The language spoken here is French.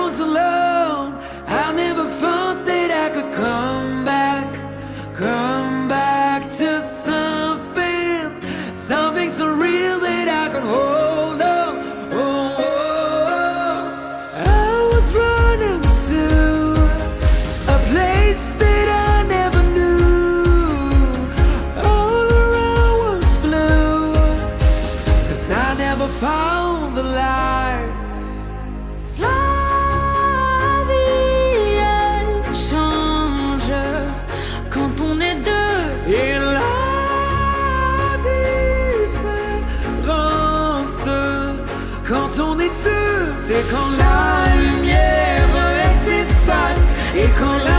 was alone, I never thought that I could come back to something so real that I could hold on. I was running to a place that I never knew. All around was blue, 'cause I never found the light. La vie, elle change quand on est deux. Et la différence quand on est deux, c'est quand la lumière elle s'efface et quand la